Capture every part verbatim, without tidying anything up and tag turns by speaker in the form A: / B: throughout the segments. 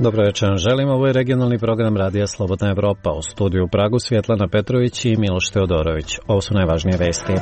A: Dobro večer, želim, ovo je regionalni program Radija Slobodna Evropa. U studiju u Pragu Svjetlana Petrović i Miloš Teodorović. Ovo su najvažnije vesti.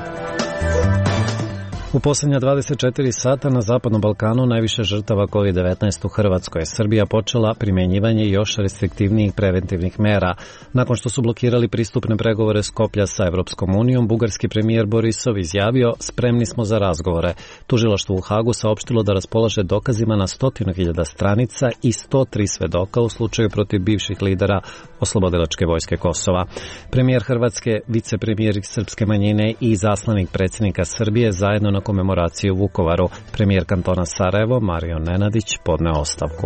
A: U posljednja dvadeset četiri sata na Zapadnom Balkanu najviše žrtava kovid devetnaest u Hrvatskoj. Srbija počela primjenjivanje još restriktivnijih preventivnih mera. Nakon što su blokirali pristupne pregovore Skoplja sa Evropskom unijom, bugarski premijer Borisov izjavio: spremni smo za razgovore. Tužilaštvo u Hagu saopštilo da raspolaže dokazima na stotinu hiljada stranica i sto tri svedoka u slučaju protiv bivših lidera Oslobodilačke vojske Kosova. Premijer Hrvatske, vicepremijer srpske manjine i izaslanik predsjednika Srbije zajedno na komemoraciji u Vukovaru. Premijer kantona Sarajevo, Mario Nenadić, podneo ostavku.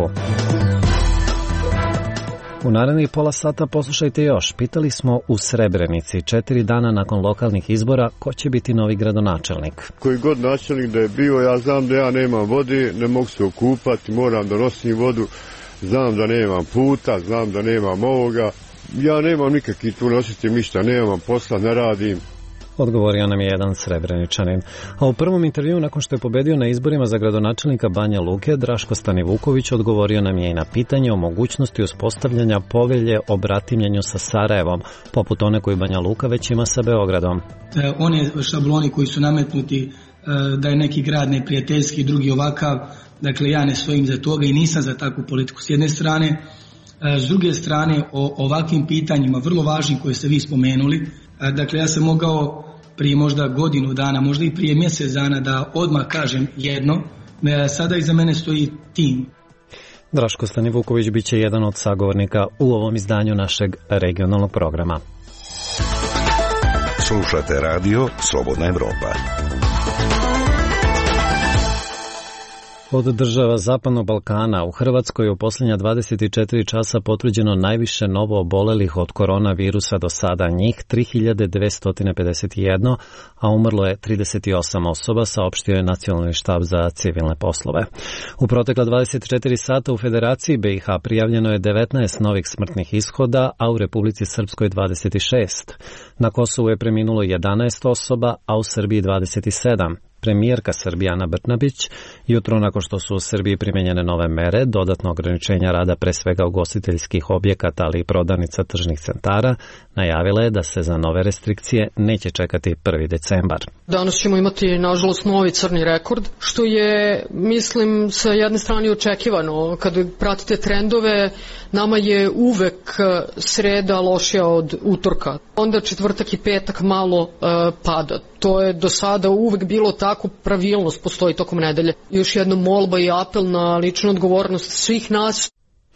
A: U narednih pola sata poslušajte još. Pitali smo u Srebrenici, četiri dana nakon lokalnih izbora, ko će biti novi gradonačelnik.
B: Koji god načelnik da je bio, ja znam da ja nemam vode, ne mogu se okupati, moram da nosim vodu, znam da nemam puta, znam da nemam ovoga. Ja nemam nikakvi tu nositi ništa, nemam posla, ne radim.
A: Odgovorio nam je jedan Srebreničanin. A u prvom intervjuu nakon što je pobedio na izborima za gradonačelnika Banja Luke, Draško Stanivuković odgovorio nam je i na pitanje o mogućnosti uspostavljanja povelje o bratimljenju sa Sarajevom, poput one koju Banja Luka već ima sa Beogradom.
C: E, one šabloni koji su nametnuti, e, da je neki grad neprijateljski, drugi ovakav, dakle ja ne stojim za toga i nisam za takvu politiku s jedne strane. E, s druge strane, o ovakvim pitanjima, vrlo važnim koje ste vi spomenuli, dakle, ja sam mogao prije možda godinu dana, možda i prije mjesec dana da odmah kažem jedno, sada iza mene stoji tim.
A: Draško Stanivuković bit će jedan od sagovornika u ovom izdanju našeg regionalnog programa.
D: Slušate radio Slobodna Evropa.
A: Od država Zapadnog Balkana u Hrvatskoj u posljednja dvadeset četiri časa potvrđeno najviše novo obolelih od koronavirusa do sada, njih tri hiljade dvesta pedeset jedan, a umrlo je trideset osam osoba, saopštio je Nacionalni štab za civilne poslove. U protekla dvadeset četiri sata u Federaciji B i H prijavljeno je devetnaest novih smrtnih ishoda, a u Republici Srpskoj dvadeset šest. Na Kosovu je preminulo jedanaest osoba, a u Srbiji dvadeset sedam. Premijerka Srbije Ana Brnabić jutro nakon što su u Srbiji primenjene nove mere, dodatno ograničenja rada pre svega ugostiteljskih objekata, ali i prodavnica tržnih centara, najavila je da se za nove restrikcije neće čekati prvi decembar.
E: Danas ćemo imati, nažalost, novi crni rekord, što je, mislim, sa jedne strane očekivano. Kada pratite trendove, nama je uvek sreda lošija od utorka. Onda četvrtak i petak malo uh, pada. To je do sada uvek bilo tako, pravilnost postoji tokom nedelje. Još jedna molba i apel na ličnu odgovornost svih nas.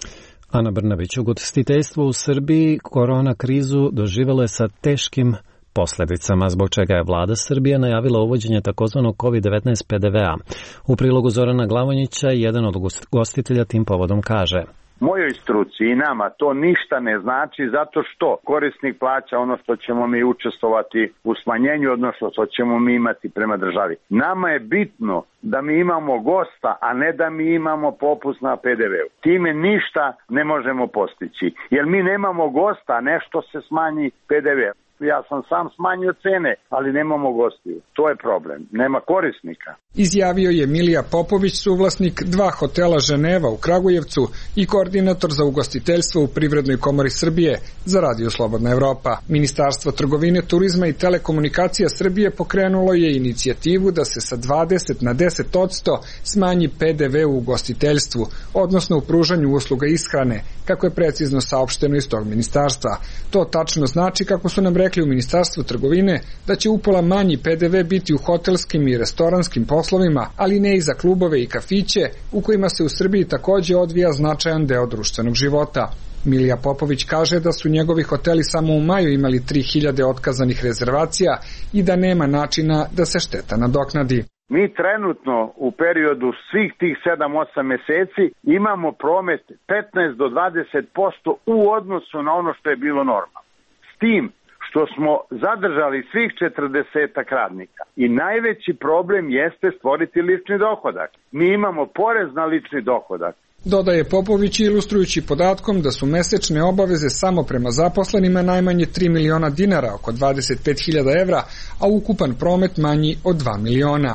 A: Ana Brnabić, ugostiteljstvo u Srbiji korona krizu doživjelo je sa teškim posljedicama, zbog čega je vlada Srbije najavila uvođenje takozvanog kovid devetnaest P D V A. U prilogu Zorana Glavonjića jedan od gostitelja tim povodom kaže:
F: mojoj struci i nama to ništa ne znači, zato što korisnik plaća ono što ćemo mi učestvovati u smanjenju, odnosno što ćemo mi imati prema državi. Nama je bitno da mi imamo gosta, a ne da mi imamo popust na P D V-u. Time ništa ne možemo postići, jer mi nemamo gosta, nešto se smanji P D V. Ja sam sam smanjio cene, ali nemamo gostiju. To je problem. Nema korisnika.
G: Izjavio je Milija Popović, suvlasnik dva hotela Ženeva u Kragujevcu i koordinator za ugostiteljstvo u Privrednoj komori Srbije za Radio Slobodna Evropa. Ministarstvo trgovine, turizma i telekomunikacija Srbije pokrenulo je inicijativu da se sa dvadeset na deset posto smanji P D V u ugostiteljstvu, odnosno u pružanju usluga ishrane, kako je precizno saopšteno iz tog ministarstva. To tačno znači, kako su nam rekli u Ministarstvu trgovine, da će upola manji P D V biti u hotelskim i restoranskim poslovima, ali ne i za klubove i kafiće, u kojima se u Srbiji takođe odvija značajan deo društvenog života. Milija Popović kaže da su njegovi hoteli samo u maju imali tri hiljade otkazanih rezervacija i da nema načina da se šteta nadoknadi.
F: Mi trenutno u periodu svih tih sedam osam meseci imamo promet petnaest do dvadeset posto u odnosu na ono što je bilo normalno. S tim što smo zadržali svih četrdesetak radnika. I najveći problem jeste stvoriti lični dohodak. Mi imamo porez na lični dohodak.
G: Dodaje Popović, ilustrujući podatkom da su mesečne obaveze samo prema zaposlenima najmanje tri miliona dinara, oko dvadeset pet hiljada evra, a ukupan promet manji od dva miliona.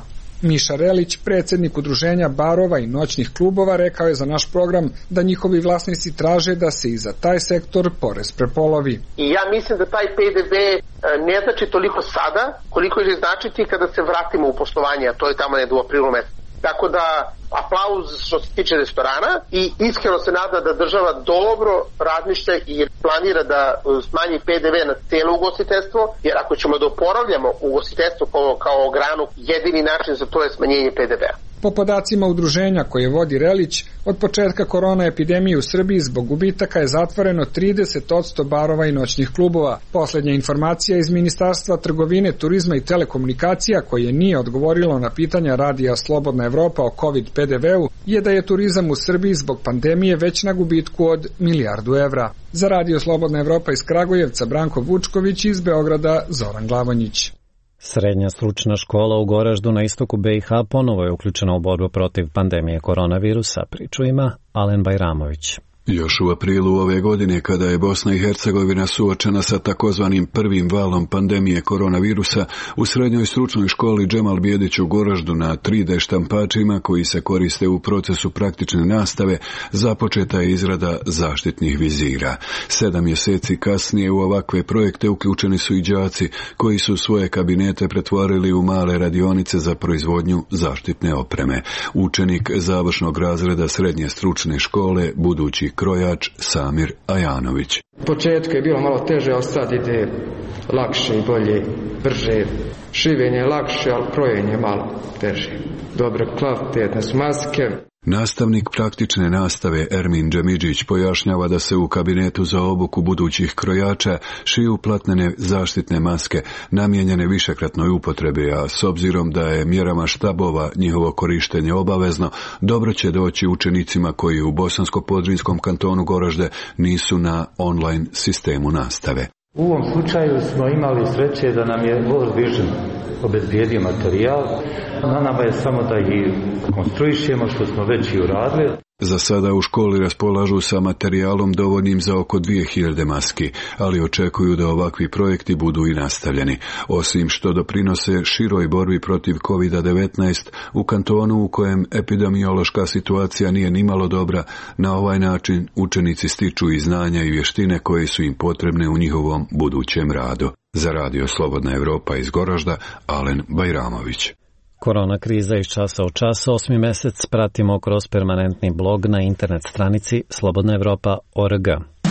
G: Miša Relić, predsjednik udruženja barova i noćnih klubova, rekao je za naš program da njihovi vlasnici traže da se i za taj sektor porez prepolovi.
H: I ja mislim da taj P D V ne znači toliko sada, koliko će značiti kada se vratimo u poslovanje, a to je tamo negdje u aprilu mesecu. Tako da aplauz što se tiče restorana i iskreno se nada da država dobro razmišlja i planira da smanji P D V na cijelo ugostiteljstvo, jer ako ćemo da oporavljamo ugostiteljstvo kao, kao granu, jedini način za to je smanjenje P D V-a.
G: Po podacima udruženja koje vodi Relić, od početka korona epidemije u Srbiji zbog gubitaka je zatvoreno trideset posto barova i noćnih klubova. Posljednja informacija iz Ministarstva trgovine, turizma i telekomunikacija, koje nije odgovorilo na pitanja Radija Slobodna Evropa o COVID P D V-u, je da je turizam u Srbiji zbog pandemije već na gubitku od milijardu evra. Za Radio Slobodna Evropa iz Kragujevca Branko Vučković, iz Beograda Zoran Glavonjić.
A: Srednja stručna škola u Goraždu na istoku B i H ponovo je uključena u borbu protiv pandemije koronavirusa. Priču ima Alen Bajramović.
I: Još u aprilu ove godine, kada je Bosna i Hercegovina suočena sa takozvanim prvim valom pandemije koronavirusa, u srednjoj stručnoj školi Džemal Bijedić u Goraždu na tri D štampačima koji se koriste u procesu praktične nastave započeta je izrada zaštitnih vizira. Sedam mjeseci kasnije u ovakve projekte uključeni su i đaci koji su svoje kabinete pretvorili u male radionice za proizvodnju zaštitne opreme. Učenik završnog razreda srednje stručne škole, budući krojač Samir Ajanović.
J: U početku je bilo malo teže, ali sad ide lakše i bolje, brže. Šivenje je lakše, ali krojenje je malo teže. Dobro, kvalitetne su maske.
I: Nastavnik praktične nastave Ermin Džemidžić pojašnjava da se u kabinetu za obuku budućih krojača šiju platnene zaštitne maske namijenjene višekratnoj upotrebi, a s obzirom da je mjerama štabova njihovo korištenje obavezno, dobro će doći učenicima koji u Bosansko-Podrinjskom kantonu Goražde nisu na online sistemu nastave.
K: U ovom slučaju smo imali sreće da nam je World Vision obezbijedio materijal. Na nama je samo da ih konstruišemo, što smo već i uradili.
I: Za sada u školi raspolažu sa materijalom dovoljnim za oko dvije hiljade maski, ali očekuju da ovakvi projekti budu i nastavljeni. Osim što doprinose široj borbi protiv kovid devetnaest, u kantonu u kojem epidemiološka situacija nije nimalo dobra, na ovaj način učenici stiču i znanja i vještine koje su im potrebne u njihovom budućem radu. Za Radio Slobodna Evropa iz Goražda, Alen Bajramović.
A: Korona kriza iz časa u čas, osmi mjesec pratimo kroz permanentni blog na internet stranici slobodna evropa tačka org.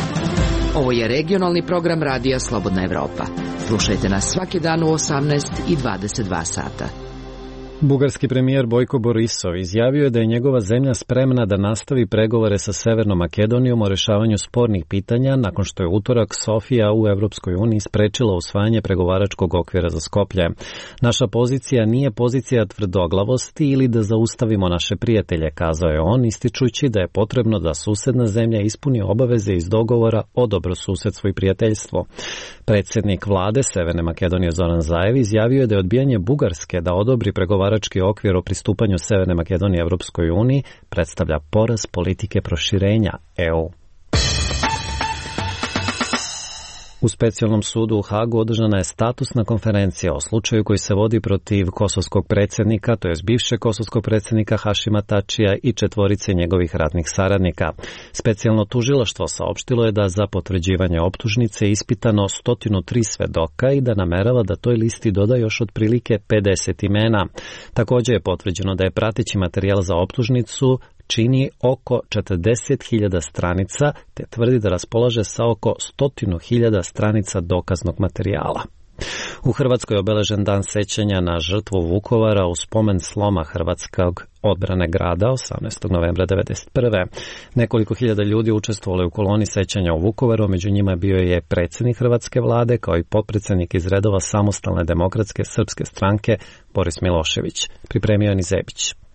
L: Ovo je regionalni program Radija Slobodna Evropa. Slušajte nas svaki dan u osamnaest i dvadeset dva sata.
A: Bugarski premijer Bojko Borisov izjavio je da je njegova zemlja spremna da nastavi pregovore sa Severnom Makedonijom o rješavanju spornih pitanja nakon što je utorak Sofija u Europskoj uniji sprečila usvajanje pregovaračkog okvira za Skoplje. Naša pozicija nije pozicija tvrdoglavosti ili da zaustavimo naše prijatelje, kazao je on, ističući da je potrebno da susedna zemlja ispuni obaveze iz dogovora o dobrosusedstvu i prijateljstvu. Predsjednik vlade Severne Makedonije Zoran Zaev izjavio je da je odbijanje Bugarske da odobri pregovarački okvir o pristupanju Severne Makedonije Europskoj uniji predstavlja poraz politike proširenja E U. U specijalnom sudu u Hagu održana je statusna konferencija o slučaju koji se vodi protiv kosovskog predsjednika, to jest bivšeg kosovskog predsjednika Hašima Tačija i četvorice njegovih ratnih saradnika. Specijalno tužilaštvo saopštilo je da za potvrđivanje optužnice ispitano sto tri svedoka i da namerava da toj listi doda još otprilike pedeset imena. Također je potvrđeno da je prateći materijal za optužnicu čini oko četrdeset hiljada stranica, te tvrdi da raspolaže sa oko sto hiljada stranica dokaznog materijala. U Hrvatskoj je obeležen dan sećanja na žrtvu Vukovara u spomen sloma hrvatskog odbrane grada osamnaestog novembra devedeset prve. Nekoliko hiljada ljudi učestvovalo u koloni sećanja u Vukovaru, među njima bio je predsjednik hrvatske vlade kao i potpredsjednik iz redova Samostalne demokratske srpske stranke Boris Milošević. Pripremio je Nizebić.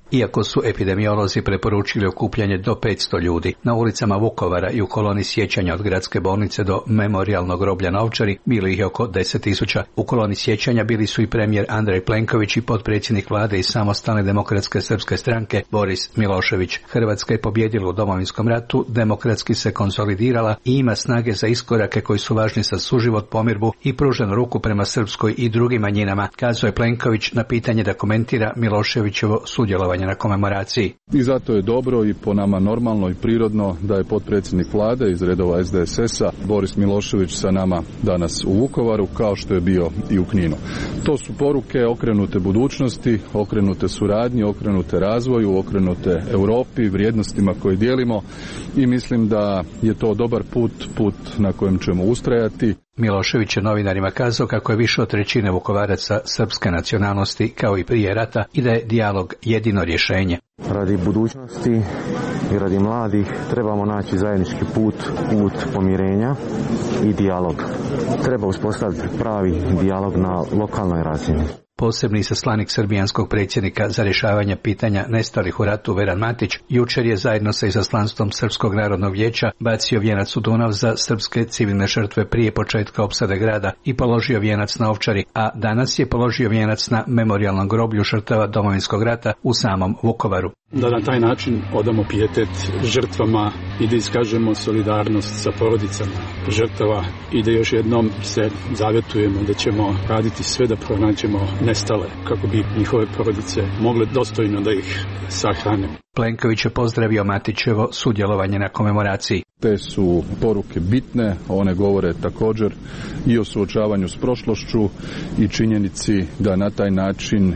M: Iako su epidemiolozi preporučili okupljanje do petsto ljudi, na ulicama Vukovara i u koloni sjećanja od gradske bolnice do memorijalnog groblja na Ovčari bilo ih je oko deset tisuća. U koloni sjećanja bili su i premijer Andrej Plenković i potpredsjednik vlade iz Samostalne demokratske srpske stranke Boris Milošević. Hrvatska je pobjedila u Domovinskom ratu, demokratski se konsolidirala i ima snage za iskorake koji su važni za suživot, pomirbu i pruženu ruku prema srpskoj i drugim manjinama, kazao je Plenković na pitanje da komentira Miloševićevo sudjelovanje na komemoraciji.
N: I zato je dobro i po nama normalno i prirodno da je potpredsjednik vlade iz redova S D S S-a Boris Milošević sa nama danas u Vukovaru, kao što je bio i u Kninu. To su poruke okrenute budućnosti, okrenute suradnji, okrenute razvoju, okrenute Europi, vrijednostima koje dijelimo i mislim da je to dobar put, put na kojem ćemo ustrajati.
M: Milošević je novinarima kazao kako je više od trećine Vukovaraca srpske nacionalnosti kao i prije rata i da je dijalog jedino rješenje.
O: Radi budućnosti i radi mladih trebamo naći zajednički put, put pomirenja i dijalog. Treba uspostaviti pravi dijalog na lokalnoj razini.
M: Posebni izaslanik srbijanskog predsjednika za rješavanje pitanja nestalih u ratu Veran Matić jučer je zajedno sa izaslanstvom Srpskog narodnog vijeća bacio vijenac u Dunav za srpske civilne žrtve prije početka opsade grada i položio vijenac na Ovčari, a danas je položio vijenac na memorijalnom groblju žrtava Domovinskog rata u samom Vukovaru.
P: Da na taj način odamo pijetet žrtvama i da iskažemo solidarnost sa porodicama žrtava i da još jednom se zavjetujemo da ćemo raditi sve da pronađemo nestale kako bi njihove porodice mogle dostojno da ih sahrane.
M: Plenković je pozdravio Matićevo sudjelovanje na komemoraciji.
N: Te su poruke bitne, one govore također i o suočavanju s prošlošću i činjenici da na taj način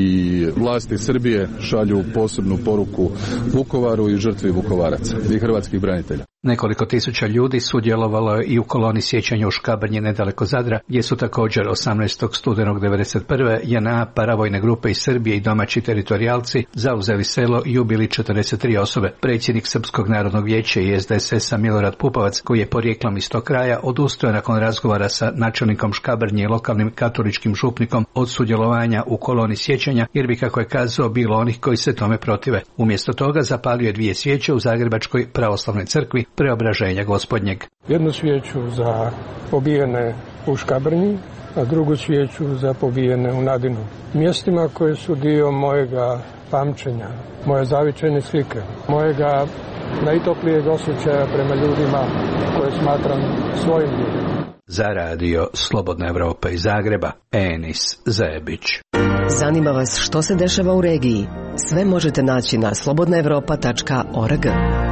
N: i vlasti Srbije šalju posebnu poruku Vukovaru i žrtvi Vukovaraca i hrvatskih branitelja.
M: Nekoliko tisuća ljudi sudjelovalo je i u koloni sjećanja u Škabrnji nedaleko Zadra, gdje su također osamnaestog studenog devedeset prve J N A, paravojne grupe iz Srbije i domaći teritorijalci zauzeli selo i ubili četrdeset tri osobe. Predsjednik Srpskog narodnog vijeća i S D S S-a Milorad Pupovac, koji je porijeklom iz tog kraja, odustao nakon razgovora sa načelnikom Škabrnje i lokalnim katoličkim župnikom od sudjelovanja u koloni sjećanja, jer bi, kako je kazao, bilo onih koji se tome protive. Umjesto toga zapalio je dvije svijeće u Zagrebačkoj pravoslavnoj crkvi Preobraženja Gospodnjeg.
Q: Jednu svijeću za pobijene u Škabrnji, a drugu svijeću za pobijene u Nadinu. Mjestima koje su dio mojega pamćenja, moje zavičajne slike, mojega najtoplijeg osjećaja prema ljudima koje smatram svojim ljudima.
M: Za radio Slobodna Evropa iz Zagreba, Enis Zebić.
R: Zanima vas što se dešava u regiji? Sve možete naći na slobodna evropa tačka org.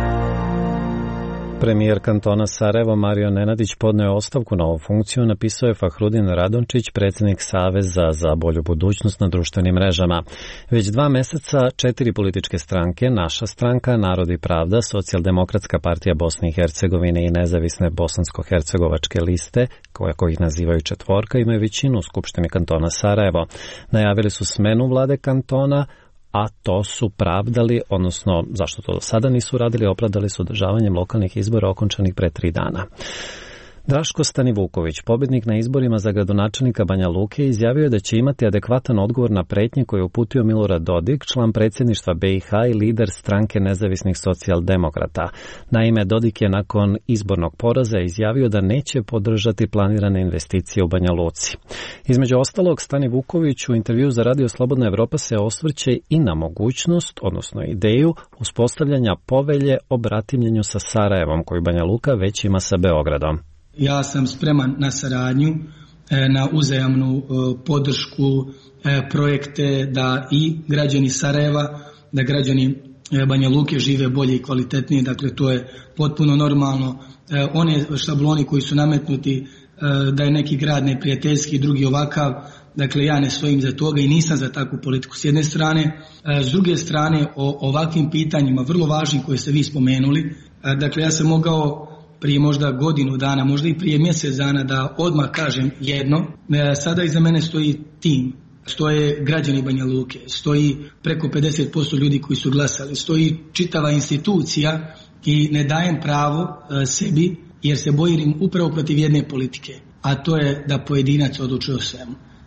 A: Premijer kantona Sarajevo Mario Nenadić podneo ostavku na ovu funkciju, napisao je Fahrudin Radončić, predsjednik Saveza za bolju budućnost na društvenim mrežama. Već dva mjeseca četiri političke stranke, Naša stranka, Narod i pravda, Socijaldemokratska partija Bosne i Hercegovine i nezavisne bosansko-hercegovačke liste, koje kojih nazivaju četvorka, imaju većinu u Skupštini kantona Sarajevo. Najavili su smenu vlade kantona, a to su pravdali, odnosno zašto to do sada nisu radili, opravdali su održavanjem lokalnih izbora okončanih pre tri dana. Draško Stanivuković, pobjednik na izborima za gradonačelnika Banja Luke, izjavio je da će imati adekvatan odgovor na pretnje koje je uputio Milorad Dodik, član predsjedništva B i H i lider stranke nezavisnih socijaldemokrata. Naime, Dodik je nakon izbornog poraza izjavio da neće podržati planirane investicije u Banja Luci. Između ostalog, Stanivuković u intervju za Radio Slobodna Evropa se osvrće i na mogućnost, odnosno ideju, uspostavljanja povelje o bratimljenju sa Sarajevom, koju Banja Luka već ima sa Beogradom.
C: Ja sam spreman na saradnju, na uzajamnu podršku, projekte da i građani Sarajeva, da građani Banja Luke žive bolje i kvalitetnije, dakle to je potpuno normalno. One šabloni koji su nametnuti da je neki grad neprijateljski, drugi ovakav, dakle ja ne stojim za toga i nisam za takvu politiku s jedne strane. S druge strane, o ovakvim pitanjima, vrlo važnim koje ste vi spomenuli, dakle ja sam mogao prije možda godinu dana, možda i prije mjesec dana da odmah kažem jedno. Sada iza mene stoji tim, stoje građani Banja Luke, stoji preko pedeset posto ljudi koji su glasali, stoji čitava institucija i ne dajem pravo sebi jer se bojim upravo protiv jedne politike, a to je da pojedinac odlučuje o svemu.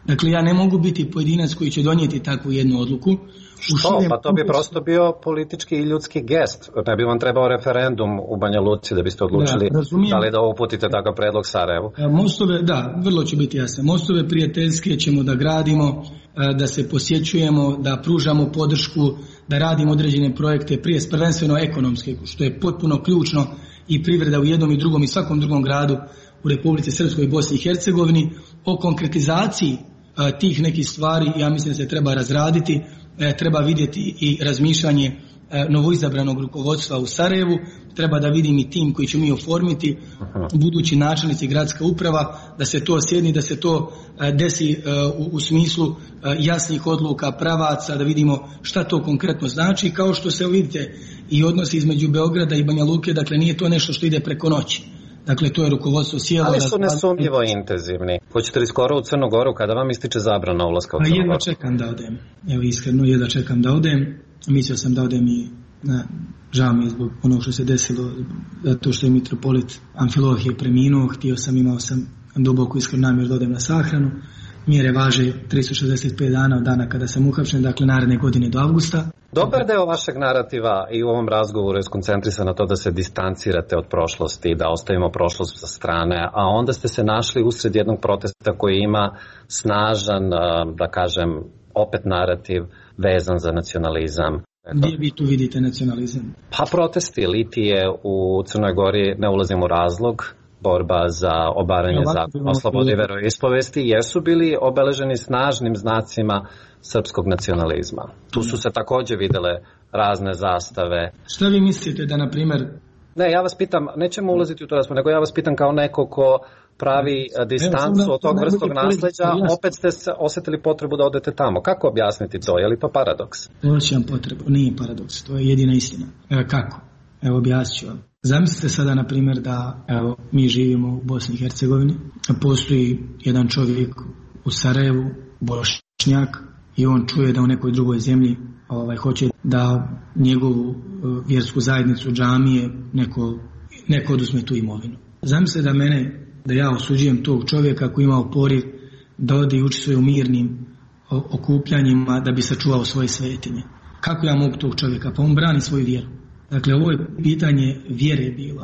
C: Dakle, ja ne mogu biti pojedinac koji će donijeti takvu jednu odluku.
A: Što? Pa to bi prosto bio politički i ljudski gest. Ne bi vam trebao referendum u Banja Luci da biste odlučili da, da li da uputite takav predlog Sarajevu.
C: Mostove, da, vrlo će biti jasno. Mostove prijateljske ćemo da gradimo, da se posjećujemo, da pružamo podršku, da radimo određene projekte, prije prvenstveno ekonomske, što je potpuno ključno i privreda u jednom i drugom i svakom drugom gradu u Republici Srpskoj i Bosni i Hercegovini. O konkretizaciji tih nekih stvari ja mislim da se treba razraditi, treba vidjeti i razmišljanje novoizabranog rukovodstva u Sarajevu, treba da vidim i tim koji će mi oformiti, budući načelnici, gradska uprava, da se to sjedni, da se to desi u, u smislu jasnih odluka, pravaca, da vidimo šta to konkretno znači, kao što se vidite i odnosi između Beograda i Banja Luke, dakle nije to nešto što ide preko noći. Dakle, to je rukovodstvo sjelo.
A: Ali su nesumnjivo intenzivni. Hoćete li skoro u Crnu Goru kada vam ističe zabrana ulaska u Crnu Goru?
C: Jedva čekam da odem. Evo iskreno, jedva čekam da odem. Mislio sam da odem i na žao mi zbog onog što se desilo, zato što je mitropolit Amfilohije preminuo. Htio sam, imao sam duboku iskrenu namjeru da odem na sahranu. Mjere važe tristo šezdeset pet dana od dana kada sam uhapšen, dakle naredne godine do avgusta.
A: Dobar deo vašeg narativa i u ovom razgovoru je skoncentrisan na to da se distancirate od prošlosti, da ostavimo prošlost sa strane, a onda ste se našli usred jednog protesta koji ima snažan, da kažem, opet narativ vezan za nacionalizam.
C: Gdje vi tu vidite nacionalizam?
A: Pa protesti, litije u Crnoj Gori, ne ulazim u razlog, borba za obaranje zakona o slobodi veroispovesti, jesu bili obeleženi snažnim znacima srpskog nacionalizma. Tu su se također videle razne zastave.
C: Šta vi mislite da, na primjer...
A: Ne, ja vas pitam, nećemo ulaziti u to raspravu, nego ja vas pitam kao neko ko pravi distancu od tog vrstog nasleđa, opet ste se osjetili potrebu da odete tamo. Kako objasniti to? Je li to paradoks?
C: Osjećam potrebu, nije paradoks, to je jedina istina. E, kako? Evo objasnit ću vam. Zamislite sada, na primjer, da evo, mi živimo u Bosni i Hercegovini, postoji jedan čovjek u Sarajevu, Bošnjak, i on čuje da u nekoj drugoj zemlji ovaj, hoće da njegovu uh, vjersku zajednicu, džamije, neko, neko oduzme tu imovinu. Zamislite da mene, da ja osuđujem tog čovjeka koji imao poriv da ode i učestvuje u mirnim okupljanjima da bi sačuvao svoje svetinje. Kako ja mogu tog čovjeka? Pa on brani svoju vjeru. Dakle, ovo je pitanje vjere bilo.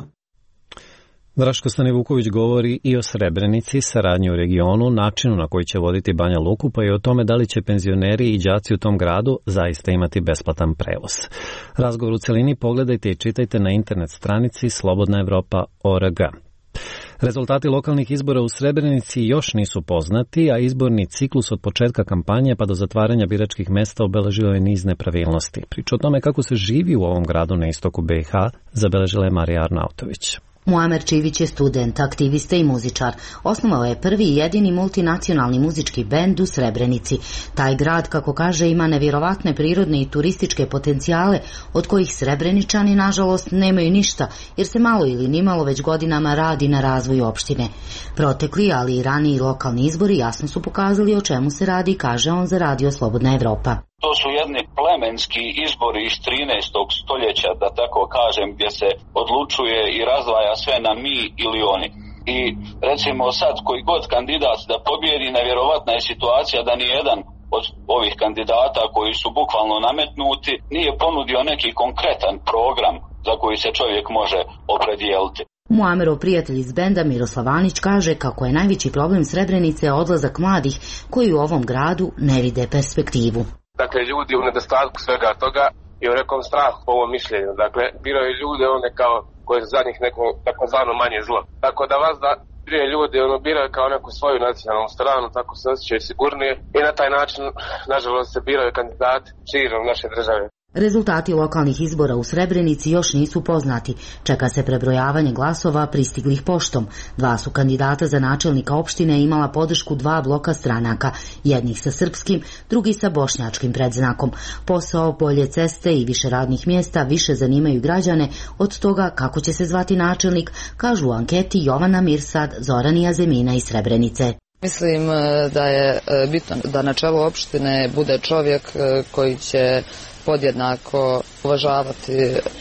A: Draško Stanivuković govori i o Srebrenici, saradnji u regionu, načinu na koji će voditi Banja Luku, pa i o tome da li će penzioneri i đaci u tom gradu zaista imati besplatan prevoz. Razgovor u celini pogledajte i čitajte na internet stranici slobodna evropa tačka org. Rezultati lokalnih izbora u Srebrenici još nisu poznati, a izborni ciklus od početka kampanje pa do zatvaranja biračkih mesta obeležio je niz nepravilnosti. Priča o tome kako se živi u ovom gradu na istoku B iH zabeležila je Marija Arnautović.
S: Muamer Čivić je student, aktivista i muzičar. Osnovao je prvi i jedini multinacionalni muzički bend u Srebrenici. Taj grad, kako kaže, ima nevjerovatne prirodne i turističke potencijale, od kojih Srebreničani, nažalost, nemaju ništa, jer se malo ili nimalo već godinama radi na razvoju opštine. Protekli, ali i raniji lokalni izbori jasno su pokazali o čemu se radi, kaže on za Radio Slobodna Evropa.
T: To su jedni plemenski izbori iz trinaestog stoljeća, da tako kažem, gdje se odlučuje i razdvaja sve na mi ili oni. I recimo sad koji god kandidat da pobjedi, nevjerovatna je situacija da nijedan od ovih kandidata koji su bukvalno nametnuti nije ponudio neki konkretan program za koji se čovjek može opredijeliti.
S: Muamerov prijatelj iz benda Miroslav Anić kaže kako je najveći problem Srebrenice odlazak mladih koji u ovom gradu ne vide perspektivu.
H: Dakle, ljudi u nedostatku svega toga i u nekom strahu po ovom mišljenju. Dakle, biraju ljude one kao koje su za njih neko takozvano manje zlo. Tako da vas da prije ljudi ono biraju kao neku svoju nacionalnu stranu, tako se osjećaju sigurnije i na taj način, nažalost, se biraju kandidati širom naše države.
S: Rezultati lokalnih izbora u Srebrenici još nisu poznati. Čeka se prebrojavanje glasova pristiglih poštom. Dva su kandidata za načelnika opštine imala podršku dva bloka stranaka, jednih sa srpskim, drugi sa bošnjačkim predznakom. Posao, bolje ceste i više radnih mjesta više zanimaju građane od toga kako će se zvati načelnik, kažu u anketi Jovana Mirsad, Zoran i Azemina iz Srebrenice.
U: Mislim da je bitno da na čelu opštine bude čovjek koji će podjednako uvažavati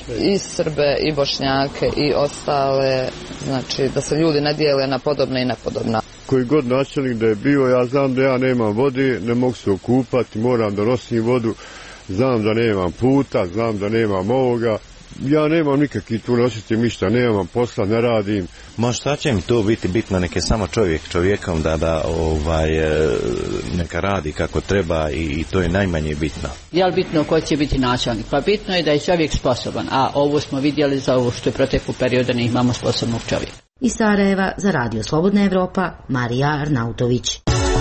U: i Srbe i Bošnjake i ostale, znači da se ljudi ne dijele na podobne i nepodobna.
B: koji god načelnik da je bio, ja znam da ja nemam vode, ne mogu se okupati, moram da nosim vodu, znam da nemam puta, znam da nemam ovoga. Ja nemam nikakvi tu nositi ništa, nemam posla, ne radim.
V: Ma šta će im to biti bitno, neke samo čovjek čovjekom da, da ovaj, neka radi kako treba i, i to je najmanje bitno.
W: Je li bitno ko će biti načelnik? Pa bitno je da je čovjek sposoban, a ovo smo vidjeli za ovo što je proteklu perioda, ne imamo sposobnog čovjeka.
S: Iz Sarajeva za Radio Slobodna Evropa, Marija Arnautović.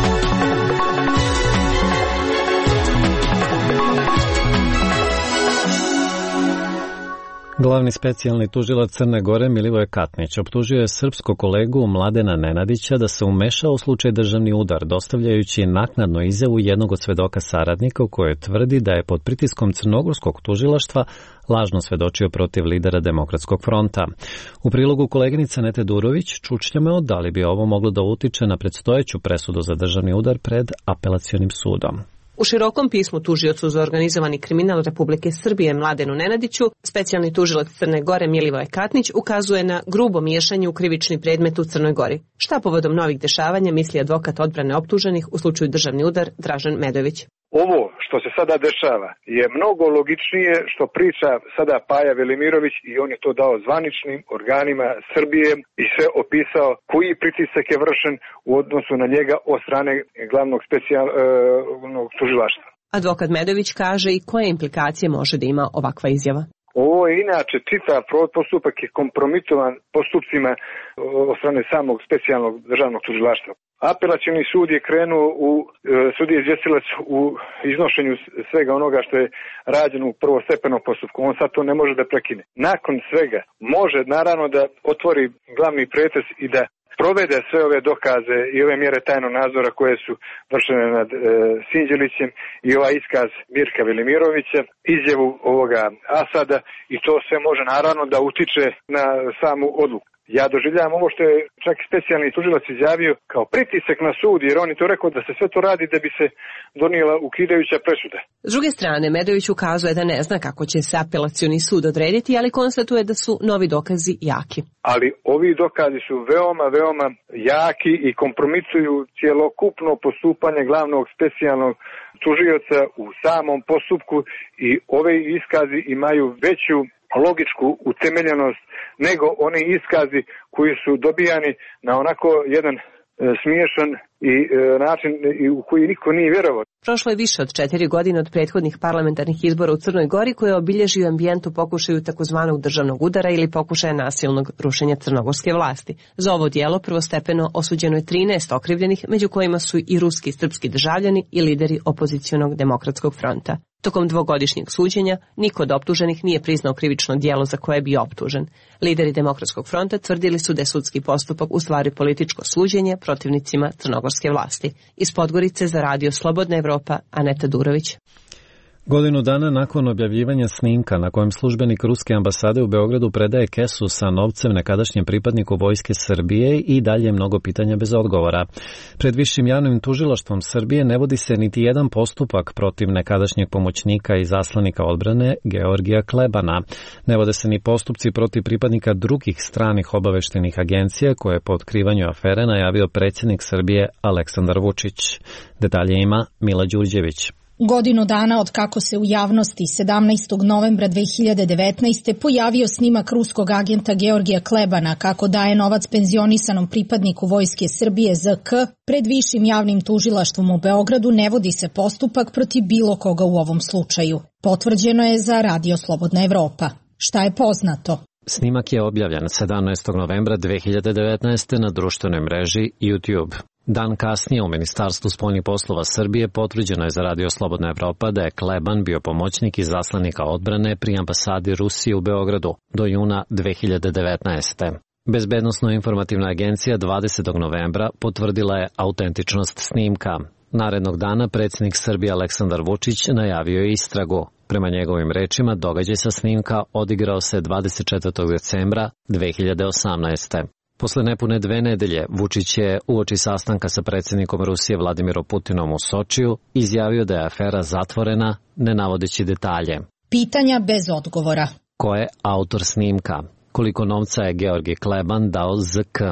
A: Glavni specijalni tužilac Crne Gore Milivoje Katnić optužio je srpskog kolegu Mladena Nenadića da se umešao u slučaj državni udar, dostavljajući naknadno izjavu jednog od svedoka saradnika u kojoj tvrdi da je pod pritiskom crnogorskog tužilaštva lažno svedočio protiv lidera Demokratskog fronta. U prilogu koleginice Nete Durović čučljamo da li bi ovo moglo da utiče na predstojeću presudu za državni udar pred apelacionim sudom.
X: U širokom pismu tužiocu za organizovani kriminal Republike Srbije Mladenu Nenadiću, specijalni tužilac Crne Gore Milivoje Katnić ukazuje na grubo miješanje u krivični predmet u Crnoj Gori. Šta povodom novih dešavanja misli advokat odbrane optuženih u slučaju državni udar Dražen Medović?
Y: Ovo što se sada dešava je mnogo logičnije što priča sada Paja Velimirović i on je to dao zvaničnim organima Srbije i sve opisao koji pritisak je vršen u odnosu na njega od strane glavnog specijalnog tužilaštva.
X: Advokat Medović kaže i koje implikacije može da ima ovakva izjava.
Y: Ovo je inače čitav postupak je kompromitovan postupcima od strane samog specijalnog državnog tužilaštva. Apelacioni sud je krenuo u sudije izvjestilac u iznošenju svega onoga što je rađeno u prvostepenom postupku. On sad to ne može da prekine. Nakon svega može naravno da otvori glavni pretres i da provede sve ove dokaze i ove mjere tajnog nadzora koje su vršene nad e, Sinđelićem i ovaj iskaz Mirka Velimirovića, izjavu ovoga Asada i to sve može naravno da utiče na samu odluku. Ja doživljavam ovo što je čak specijalni tužilac izjavio kao pritisak na sud, jer on je to rekao da se sve to radi da bi se donijela ukidajuća presuda.
X: S druge strane, Medović ukazuje da ne zna kako će se apelacioni sud odrediti, ali konstatuje da su novi dokazi jaki.
Y: Ali ovi dokazi su veoma, veoma jaki i kompromituju cjelokupno postupanje glavnog specijalnog tužioca u samom postupku i ove iskazi imaju veću logičku utemeljenost nego oni iskazi koji su dobijani na onako jedan e, smiješan i e, način i u koji niko nije vjerovao.
X: Prošlo je više od četiri godine od prethodnih parlamentarnih izbora u Crnoj Gori koje je obilježio ambijent u pokušaju takozvanog državnog udara ili pokušaja nasilnog rušenja crnogorske vlasti. Za ovo djelo prvostepeno osuđeno je trinaest okrivljenih, među kojima su i ruski i srpski državljani i lideri opozicionog Demokratskog fronta. Tokom dvogodišnjeg suđenja niko od optuženih nije priznao krivično djelo za koje je bio optužen. Lideri Demokratskog fronta tvrdili su da je sudski postupak u stvari političko suđenje protivnicima crnogorske vlasti. Iz Podgorice za Radio Slobodna Evropa, Aneta Durović.
A: Godinu dana nakon objavljivanja snimka na kojem službenik ruske ambasade u Beogradu predaje kesu sa novcem nekadašnjem pripadniku Vojske Srbije i dalje mnogo pitanja bez odgovora. Pred Višim javnim tužilaštvom Srbije ne vodi se niti jedan postupak protiv nekadašnjeg pomoćnika i zaslanika odbrane Georgija Klebana. Ne vode se ni postupci protiv pripadnika drugih stranih obaveštenih agencija koje je po otkrivanju afere najavio predsjednik Srbije Aleksandar Vučić. Detalje ima Mila Đurđević.
Z: Godinu dana od kako se u javnosti sedamnaestog novembra dve hiljade devetnaeste. pojavio snimak ruskog agenta Georgija Klebana kako daje novac penzionisanom pripadniku Vojske Srbije Z K, pred Višim javnim tužilaštvom u Beogradu ne vodi se postupak protiv bilo koga u ovom slučaju. Potvrđeno je za Radio Slobodna Evropa. Šta je poznato?
A: Snimak je objavljen sedamnaestog novembra dve hiljade devetnaeste. na društvenoj mreži YouTube. Dan kasnije u Ministarstvu spoljnih poslova Srbije potvrđeno je za Radio Slobodna Evropa da je Kleban bio pomoćnik i zaslanika odbrane pri ambasadi Rusije u Beogradu do juna dve hiljade devetnaeste. Bezbednosno-informativna agencija dvadesetog novembra potvrdila je autentičnost snimka. Narednog dana predsjednik Srbije Aleksandar Vučić najavio je istragu. Prema njegovim rečima, događaj sa snimka odigrao se dvadeset četvrtog decembra dve hiljade osamnaeste. Posle nepune dve nedelje, Vučić je uoči sastanka sa predsjednikom Rusije Vladimirom Putinom u Sočiju izjavio da je afera zatvorena, ne navodeći detalje.
Z: Pitanja bez odgovora.
A: Ko je autor snimka? Koliko novca je Georgij Kleban dao Z K?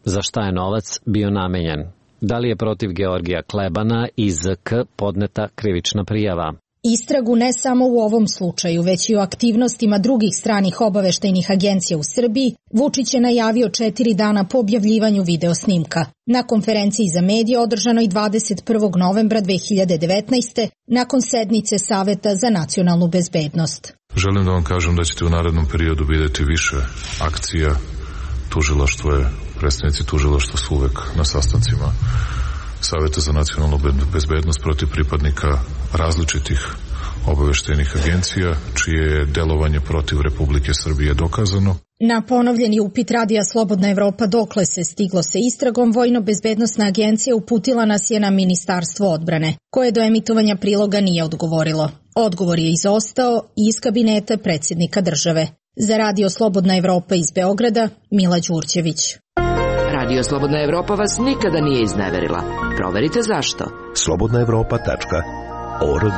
A: Za šta je novac bio namenjen? Da li je protiv Georgija Klebana i Z K podneta krivična prijava?
Z: Istragu ne samo u ovom slučaju, već i o aktivnostima drugih stranih obaveštajnih agencija u Srbiji, Vučić je najavio četiri dana po objavljivanju videosnimka. Na konferenciji za medije održanoj dvadeset prvog novembra dve hiljade devetnaeste. nakon sednice Saveta za nacionalnu bezbednost.
D: Želim da vam kažem da ćete u narednom periodu vidjeti više akcija. Tužilaštvo je, predstavnici tužilaštva su uvek na sastancima Saveta za nacionalnu bezbednost protiv pripadnika različitih obaveštajnih agencija, čije je delovanje protiv Republike Srbije dokazano.
Z: Na ponovljeni upit Radija Slobodna Evropa dokle se stiglo sa istragom, Vojno-bezbednosna agencija uputila nas je na Ministarstvo odbrane, koje do emitovanja priloga nije odgovorilo. Odgovor je izostao iz kabineta predsjednika države. Za Radio Slobodna Evropa iz Beograda, Mila Đurđević.
L: Radio Slobodna Evropa vas nikada nije izneverila. Proverite zašto.
E: slobodna evropa tačka org.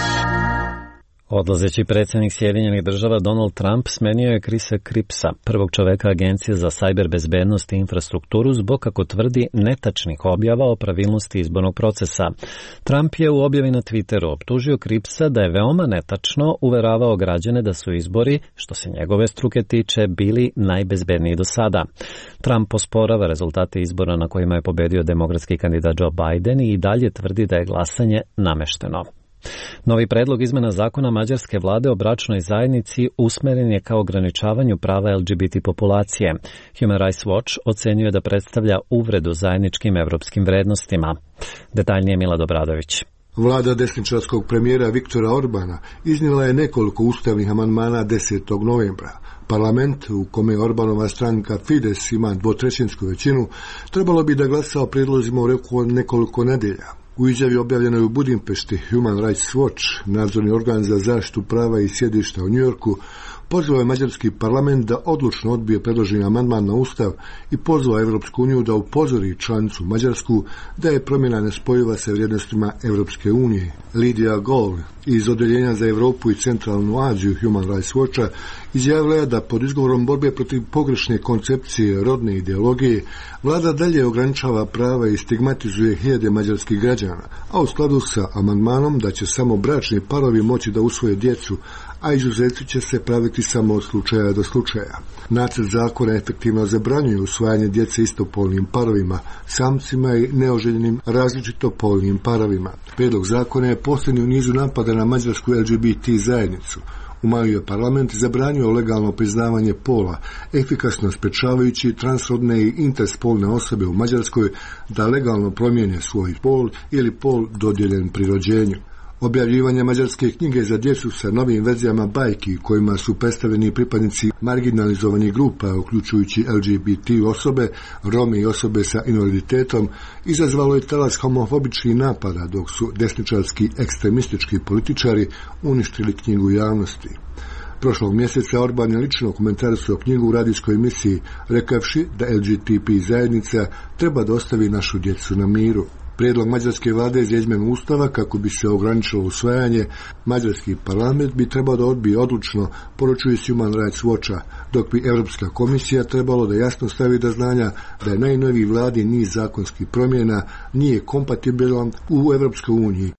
A: Odlazeći predsjednik Sjedinjenih država Donald Trump smenio je Chrisa Cripsa, prvog čoveka Agencije za sajber bezbednost i infrastrukturu, zbog, kako tvrdi, netačnih objava o pravilnosti izbornog procesa. Trump je u objavi na Twitteru optužio Cripsa da je veoma netačno uveravao građane da su izbori, što se njegove struke tiče, bili najbezbedniji do sada. Trump osporava rezultate izbora na kojima je pobedio demokratski kandidat Joe Biden i dalje tvrdi da je glasanje namešteno. Novi predlog izmena zakona mađarske vlade o bračnoj zajednici usmeren je kao ograničavanju prava L G B T populacije. Human Rights Watch ocenjuje da predstavlja uvredu zajedničkim evropskim vrednostima. Detaljnije Mila Dobradović.
F: Vlada desničarskog premijera Viktora Orbana iznijela je nekoliko ustavnih amandmana desetog novembra. Parlament, u kome Orbanova stranka Fides ima dvotrećinsku većinu, trebalo bi da glasa o prijedlozima u roku od nekoliko nedelja. U izjavi objavljenoj u Budimpešti, Human Rights Watch, nadzorni organ za zaštitu prava i sjedišta u Njujorku, pozvao je mađarski parlament da odlučno odbije predloženi amandman na Ustav i pozvao Evropsku uniju da upozori članicu Mađarsku da je promjena nespojiva sa vrijednostima Evropske unije. Lidija Gol iz Odeljenja za Evropu i Centralnu Aziju Human Rights Watcha izjavila je da pod izgovorom borbe protiv pogrešne koncepcije rodne ideologije vlada dalje ograničava prava i stigmatizuje hiljade mađarskih građana, a u skladu sa amandmanom da će samo bračni parovi moći da usvoje djecu, a izuzeci će se praviti samo od slučaja do slučaja. Nacrt zakona efektivno zabranjuje usvajanje djece istopolnim parovima, samcima i neoželjenim različitopolnim parovima. Prijedlog zakona je posljednji u nizu napada na mađarsku L G B T zajednicu. U maju je parlament zabranio legalno priznavanje pola, efikasno sprečavajući transrodne i interspolne osobe u Mađarskoj da legalno promijene svoj pol ili pol dodijeljen pri rođenju. Objavljivanje mađarske knjige za djecu sa novim verzijama bajki kojima su predstavljeni pripadnici marginalizovanih grupa, uključujući L G B T osobe, Rome i osobe sa invaliditetom, izazvalo je talas homofobičnih napada, dok su desničarski ekstremistički političari uništili knjigu javnosti. Prošlog mjeseca Orban je lično komentarisao knjigu u radijskoj emisiji, rekavši da L G B T zajednica treba da ostavi našu djecu na miru. Prijedlog mađarske vlade za izmjenu ustava kako bi se ograničilo usvajanje, mađarski parlament bi trebao da odbije odlučno, poručuje Human Rights Watcha, dok bi Europska komisija trebalo da jasno stavi do znanja da je najnoviji vladi niz zakonskih promjena nije kompatibilan u Europskoj uniji.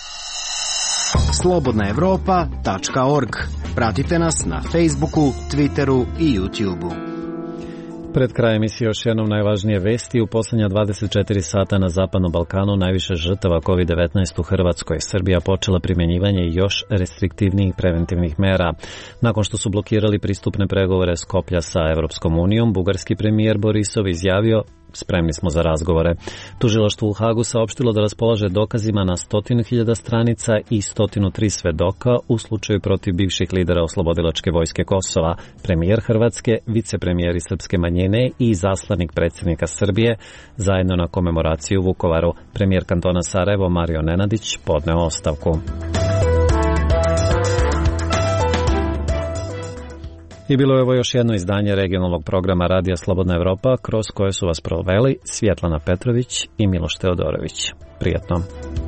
G: slobodna evropa tačka org. Pratite nas na Facebooku, Twitteru i YouTubeu.
A: Pred kraj emisije još jednom najvažnije vesti. U posljednja dvadeset četiri sata na Zapadnom Balkanu najviše žrtava kovid devetnaest u Hrvatskoj. Srbija počela primjenjivanje još restriktivnijih preventivnih mera. Nakon što su blokirali pristupne pregovore Skoplja sa Evropskom unijom, bugarski premijer Borisov izjavio: spremni smo za razgovore. Tužilaštvo u Hagu saopštilo da raspolaže dokazima na stotinu hiljada stranica i stotinu tri svedoka u slučaju protiv bivših lidera Oslobodilačke vojske Kosova, premijer Hrvatske, vicepremijeri srpske manjine i zaslanik predsjednika Srbije, zajedno na komemoraciju u Vukovaru. Premijer kantona Sarajevo Mario Nenadić podneo ostavku. I bilo je ovo još jedno izdanje regionalnog programa Radija Slobodna Evropa, kroz koje su vas proveli Svjetlana Petrović i Miloš Teodorović. Prijetno.